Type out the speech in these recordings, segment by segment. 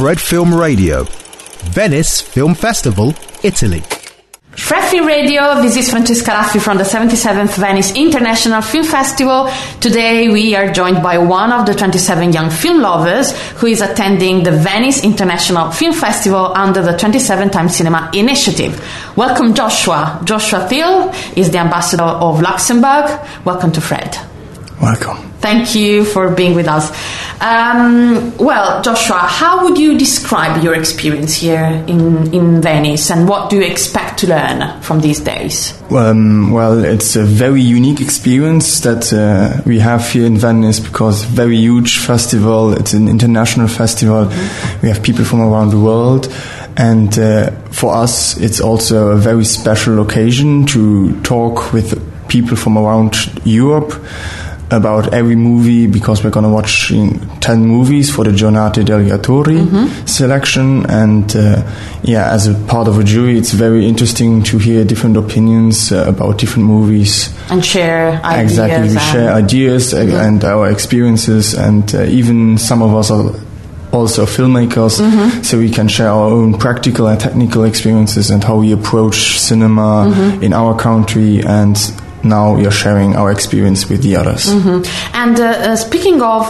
Fred Film Radio, Venice Film Festival, Italy. Fred Film Radio, this is Francesca Raffi from the 77th Venice International Film Festival. Today we are joined by one of the 27 young film lovers who is attending the Venice International Film Festival under the 27 Times Cinema Initiative. Welcome, Joshua. Joshua Thiel is the ambassador of Luxembourg. Welcome to Fred. Welcome. Thank you for being with us. Well, Joshua, how would you describe your experience here in Venice, and what do you expect to learn from these days? Well, it's a very unique experience that we have here in Venice, because very huge festival. It's an international festival. Mm-hmm. We have people from around the world. And for us, it's also a very special occasion to talk with people from around Europe about every movie, because we're going to watch 10 movies for the Giornate degli Attori selection. And as a part of a jury, it's very interesting to hear different opinions about different movies. And share ideas. Exactly, we share ideas and our experiences, and even some of us are also filmmakers, so we can share our own practical and technical experiences and how we approach cinema in our country, and now we are sharing our experience with the others. And speaking of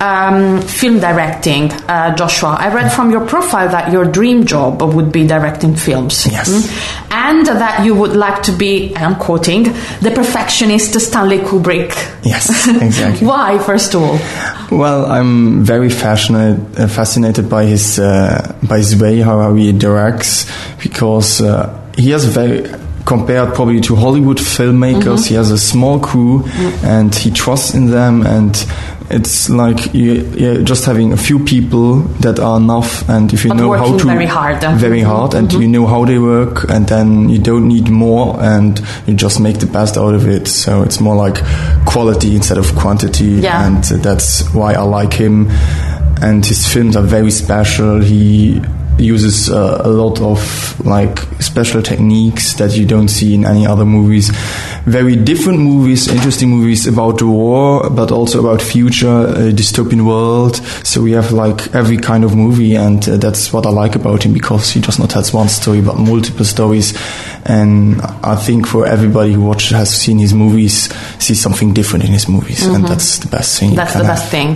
film directing, Joshua, I read from your profile that your dream job would be directing films. Yes. And that you would like to be, and I'm quoting, the perfectionist Stanley Kubrick. Yes, exactly. Why, first of all? Well, I'm very fascinated by his way how he directs, because he has compared probably to Hollywood filmmakers, he has a small crew and he trusts in them, and it's like you're just having a few people that are enough, and if you know how to very hard and you know how they work, and then you don't need more, and you just make the best out of it. So it's more like quality instead of quantity, and that's why I like him. And his films are very special. He uses a lot of special techniques that you don't see in any other movies. Very different movies, interesting movies about the war, but also about future, a dystopian world. So we have every kind of movie, and that's what I like about him, because he does not have one story but multiple stories. And I think for everybody who has seen his movies, sees something different in his movies, and that's the best thing. That's the best thing.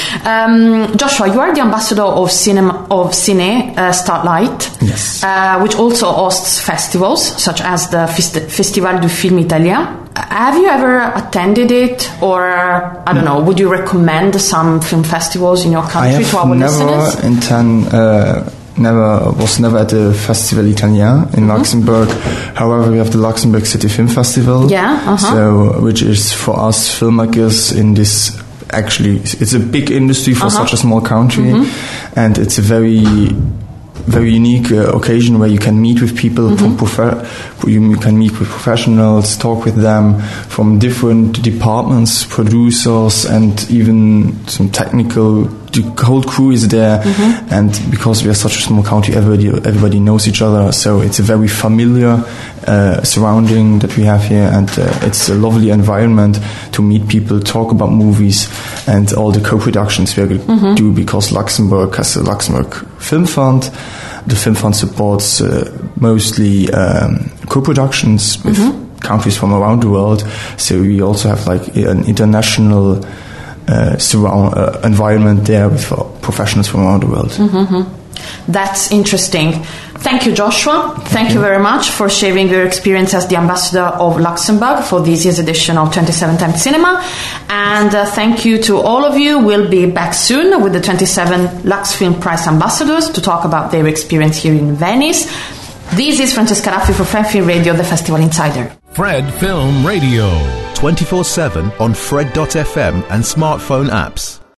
Joshua, you are the ambassador of Cine Starlight, yes, which also hosts festivals such as the Festival du Film Italien. Have you ever attended it, or I don't know, would you recommend some film festivals in your country to our listeners? Was never at the Festival Italien in Luxembourg. However, we have the Luxembourg City Film Festival, which is for us filmmakers in this. Actually, it's a big industry for such a small country, and it's a very unique occasion where you can meet with people you can meet with professionals, talk with them from different departments, producers, and even some technical. The whole crew is there, and because we are such a small country, everybody knows each other. So it's a very familiar surrounding that we have here, and it's a lovely environment to meet people, talk about movies, and all the co-productions we do, because Luxembourg has a Luxembourg Film Fund. The Film Fund supports mostly co-productions with countries from around the world. So we also have an international environment there with professionals from around the world. That's interesting. Thank you, Joshua. Thank you very much for sharing your experience as the ambassador of Luxembourg for this year's edition of 27 Times Cinema. And thank you to all of you. We'll be back soon with the 27 Lux Film Prize ambassadors to talk about their experience here in Venice. This is Francesca Raffi for Fred Film Radio, the Festival Insider. Fred Film Radio. 24/7 on Fred.fm and smartphone apps.